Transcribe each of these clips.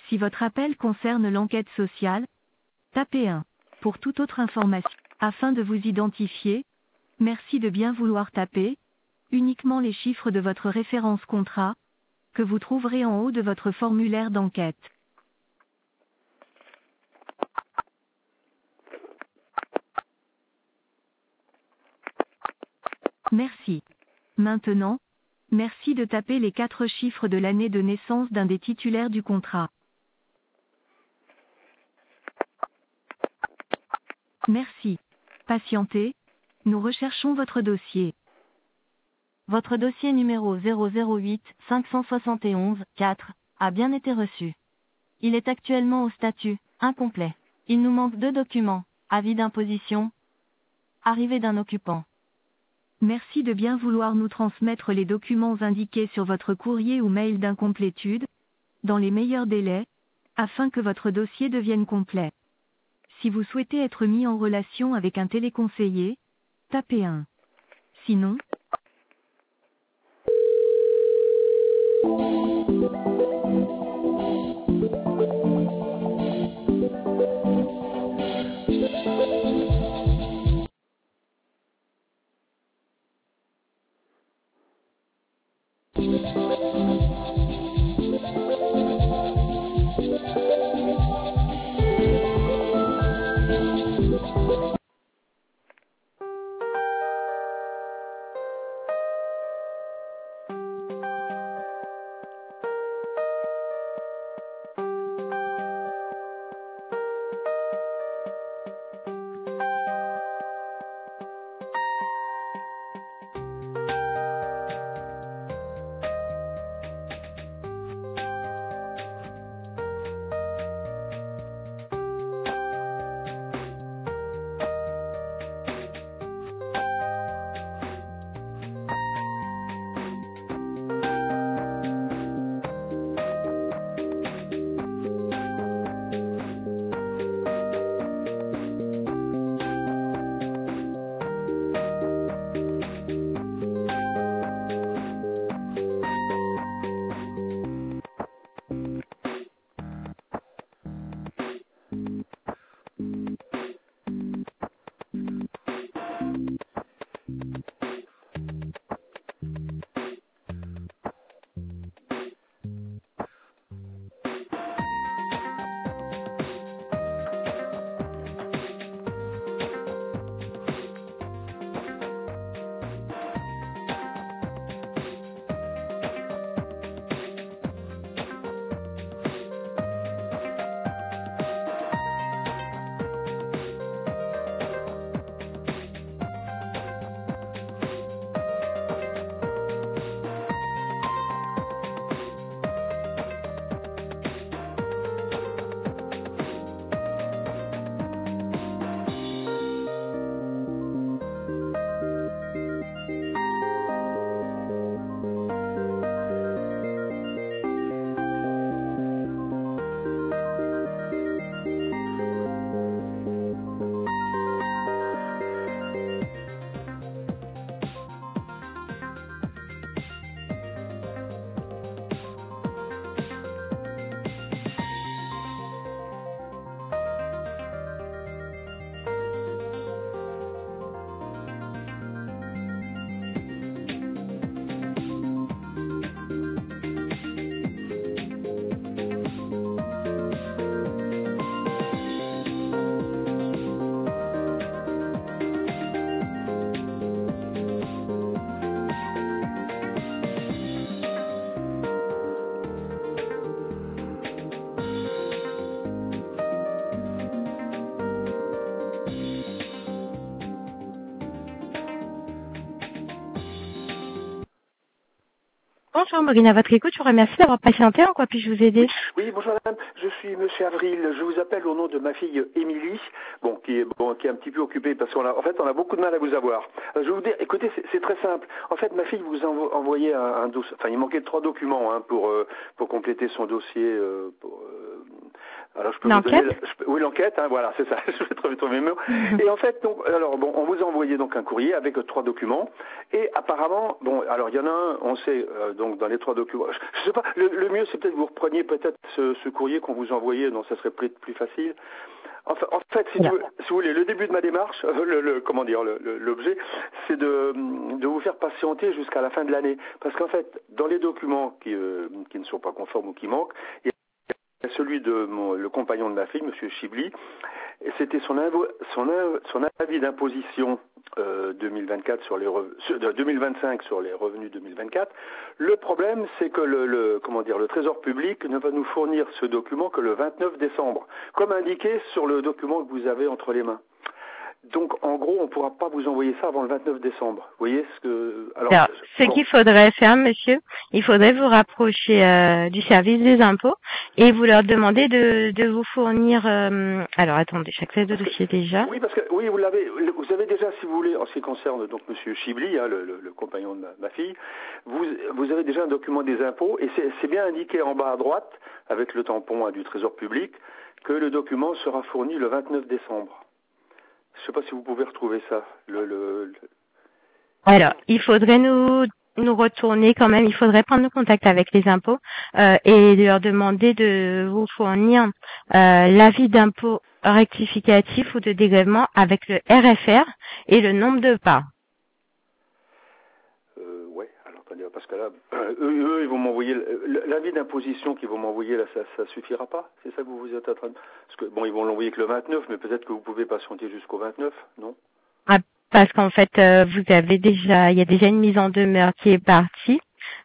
Si votre appel concerne l'enquête sociale, tapez 1. Pour toute autre information, afin de vous identifier, merci de bien vouloir taper uniquement les chiffres de votre référence contrat, que vous trouverez en haut de votre formulaire d'enquête. Merci. Maintenant, merci de taper les 4 chiffres de l'année de naissance d'un des titulaires du contrat. Merci. Patientez, nous recherchons votre dossier. Votre dossier numéro 008 571 4 a bien été reçu. Il est actuellement au statut incomplet. Il nous manque 2 documents, avis d'imposition, arrivée d'un occupant. Merci de bien vouloir nous transmettre les documents indiqués sur votre courrier ou mail d'incomplétude, dans les meilleurs délais, afin que votre dossier devienne complet. Si vous souhaitez être mis en relation avec un téléconseiller, tapez 1. Sinon, Bonjour Maureen, à votre écoute, je vous remercie d'avoir patienté. En quoi puis-je vous aider? Oui, bonjour madame, je suis monsieur Avril, je vous appelle au nom de ma fille Émilie, qui est un petit peu occupée parce qu'on a beaucoup de mal à vous avoir. Je vais vous dire, écoutez, c'est très simple. En fait, ma fille vous a envoyé un dossier, il manquait 3 documents pour compléter son dossier Alors je peux vous donner, oui, l'enquête, hein, voilà, c'est ça. Je vais trouver mes mots. Et en fait, donc, alors bon, on vous a envoyé donc un courrier avec 3 documents. Et apparemment, bon, alors il y en a un, on sait, donc dans les 3 documents. Je sais pas, le mieux c'est peut-être que vous repreniez peut-être ce courrier qu'on vous envoyait, donc ça serait plus facile. Enfin, en fait, si vous voulez, le début de ma démarche, comment dire, l'objet, c'est de vous faire patienter jusqu'à la fin de l'année, parce qu'en fait, dans les documents qui ne sont pas conformes ou qui manquent, il y a celui de le compagnon de ma fille, Monsieur Chibli, et c'était son avis d'imposition 2024 sur les 2025 sur les revenus 2024. Le problème, c'est que le Trésor public ne va nous fournir ce document que le 29 décembre, comme indiqué sur le document que vous avez entre les mains. Donc, en gros, on ne pourra pas vous envoyer ça avant le 29 décembre. Vous voyez ce que... Alors, ce qu'il faudrait faire, monsieur, il faudrait vous rapprocher du service des impôts et vous leur demander de vous fournir... alors, attendez, j'accède au dossier déjà. Oui, parce que oui, vous avez déjà, si vous voulez, en ce qui concerne donc Monsieur Chibli, hein, le compagnon de ma fille, vous avez déjà un document des impôts et c'est bien indiqué en bas à droite, avec le tampon du Trésor public, que le document sera fourni le 29 décembre. Je ne sais pas si vous pouvez retrouver ça. Alors, il faudrait nous retourner quand même, il faudrait prendre contact avec les impôts et leur demander de vous fournir l'avis d'impôt rectificatif ou de dégrèvement avec le RFR et le nombre de parts. Ouais, alors attendez, parce que là, eux, ils vont m'envoyer l'avis d'imposition qu'ils vont m'envoyer là, ça suffira pas. C'est ça que vous êtes en train de... Parce que bon, ils vont l'envoyer que le 29, mais peut-être que vous pouvez patienter jusqu'au 29, non? Parce qu'en fait, il y a déjà une mise en demeure qui est partie.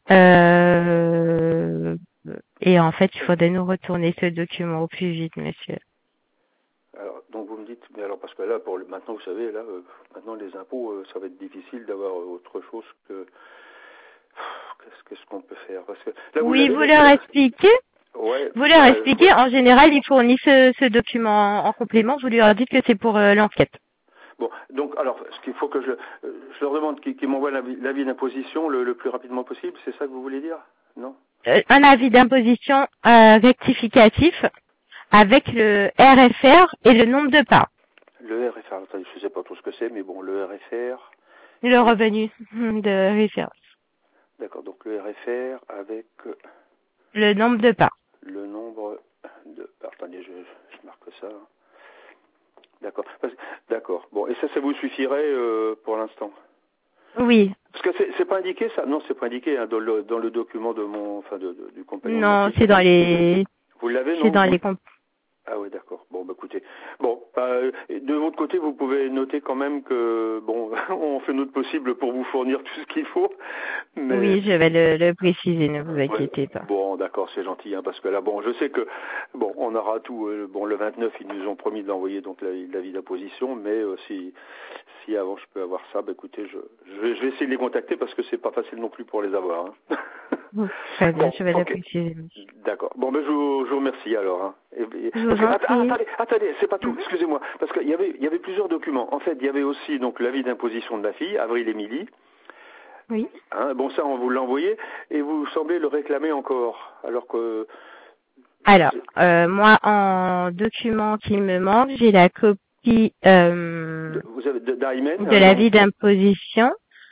Et en fait, il faudrait nous retourner ce document au plus vite, monsieur. Alors, donc vous me dites, mais alors parce que là, maintenant, vous savez, là, maintenant les impôts, ça va être difficile d'avoir autre chose que... Qu'est-ce qu'on peut faire? Parce que là, oui, vous leur expliquez. Ouais. Vous leur expliquez. En général, ils fournissent ce document en complément. Vous leur dites que c'est pour l'enquête. Bon, donc alors, ce qu'il faut que je leur demande qu'ils m'envoient l'avis d'imposition le plus rapidement possible, c'est ça que vous voulez dire? Non? Un avis d'imposition rectificatif avec le RFR et le nombre de parts. Le RFR, attendez, je ne sais pas trop ce que c'est, mais bon, le RFR... Le revenu de référence. D'accord, donc le RFR avec... le nombre de parts. Le nombre de parts. Attendez, je marque ça. D'accord. D'accord. Bon, et ça vous suffirait pour l'instant? Oui. Parce que c'est pas indiqué ça? Non, c'est pas indiqué hein, dans le document du compagnon. Non, c'est dans les... Vous l'avez, non? C'est dans les... Ah oui, d'accord. Bon, bah écoutez. Bon, de votre côté, vous pouvez noter quand même que, bon, on fait notre possible pour vous fournir tout ce qu'il faut. Mais... Oui, je vais le préciser, ne vous inquiétez pas. Bon, d'accord, c'est gentil, hein, parce que là, bon, je sais que, bon, on aura tout, bon, le 29, ils nous ont promis d'envoyer donc l'avis d'imposition, mais si avant je peux avoir ça, bah écoutez, je vais essayer de les contacter parce que c'est pas facile non plus pour les avoir. Hein. Très bien, je vais le préciser. D'accord. Bon, ben je vous remercie alors. Hein. Attendez, c'est pas tout. Excusez-moi, parce qu'il y avait plusieurs documents. En fait, il y avait aussi donc l'avis d'imposition de ma fille, Avril Émilie. Oui. Hein, bon, ça, on vous l'a envoyé et vous semblez le réclamer encore, alors que. Alors, moi, en document qui me manque, j'ai la copie vous avez de l'avis d'imposition.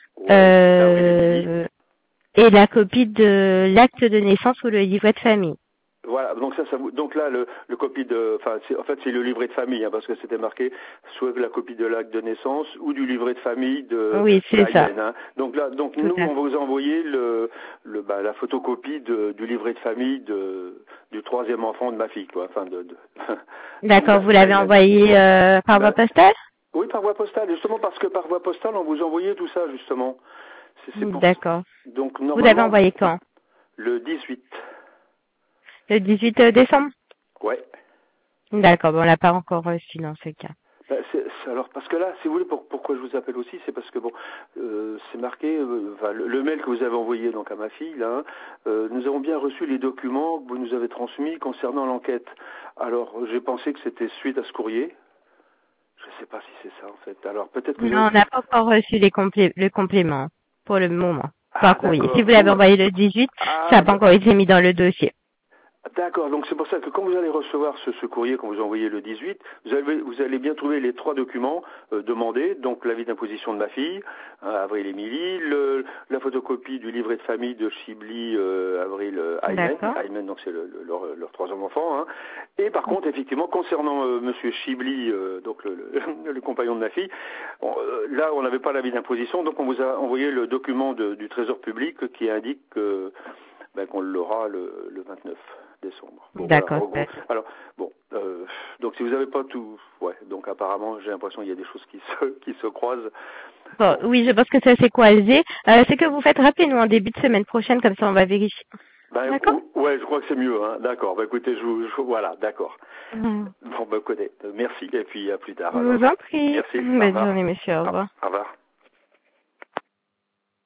Et la copie de l'acte de naissance ou le livret de famille. Voilà, donc donc là le copie de, en fait c'est le livret de famille, hein, parce que c'était marqué soit la copie de l'acte de naissance ou du livret de famille de. Oui, c'est ça. Hein. Donc là, nous on va vous envoyer la photocopie du livret de famille du 3e enfant de ma fille, quoi. Enfin D'accord, vous l'avez envoyé par voie postale? Oui, par voie postale, justement parce que par voie postale on vous envoyait tout ça justement. D'accord. Donc vous l'avez envoyé quand? Le 18. Le 18 décembre? Ouais. D'accord, bon, on l'a pas encore reçu dans ce cas. Alors, parce que là, si vous voulez, pourquoi je vous appelle aussi, c'est parce que bon, c'est marqué, le mail que vous avez envoyé donc à ma fille, là, nous avons bien reçu les documents que vous nous avez transmis concernant l'enquête. Alors, j'ai pensé que c'était suite à ce courrier. Je ne sais pas si c'est ça, en fait. Alors, peut-être que... Non, on n'a pas encore reçu le complément, pour le moment. Par courrier. Si vous l'avez envoyé le 18, ça n'a pas encore été mis dans le dossier. D'accord, donc c'est pour ça que quand vous allez recevoir ce courrier qu'on vous a envoyé le 18, vous allez bien trouver les 3 documents demandés, donc l'avis d'imposition de ma fille, Avril Émilie, la photocopie du livret de famille de Chibli, Avril Aymen, donc c'est leurs 3 enfants, hein. Et par contre, effectivement, concernant Monsieur Chibli, donc le compagnon de ma fille, là on n'avait pas l'avis d'imposition, donc on vous a envoyé le document du Trésor public qui indique qu'on l'aura le 29 décembre. Bon, D'accord. voilà. Alors, bon, donc si vous n'avez pas tout, donc apparemment, j'ai l'impression qu'il y a des choses qui se croisent. Bon, oui, je pense que ça s'est croisé. C'est que vous faites, rappelez-nous en début de semaine prochaine, comme ça on va vérifier. D'accord. Ouais, je crois que c'est mieux, hein. D'accord. Écoutez, voilà, d'accord. Bon, écoutez, merci et puis à plus tard. Je vous en prie. Merci. Bonne journée, monsieur. Au revoir. Au revoir.